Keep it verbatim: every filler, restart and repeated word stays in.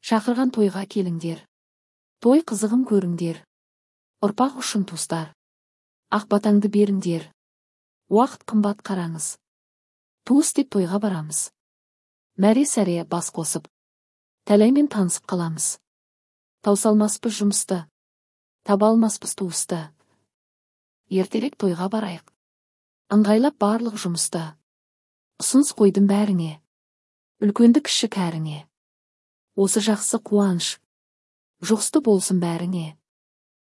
Шақырған тойға келіңдер. Той қызығын көріңдер. Ұрпақ үшін туыстар. Ақ батаңды беріңдер. Уақыт қымбат қараңыз. Туыс деп тойға барамыз. Мәре-сәре бас қосып. Тәлаймен танысып қаламыз. Таусалмаспыз жұмысты. Таба алмаспыз туысты. Ертерек тойға барайық. Ыңғайлап барлық жұмысты. Ұсыныс қойдым бәріңе. Үлкенді кіші кәріңе. Осы жақсы қуаныш. Жұғысты болсын бәріңе.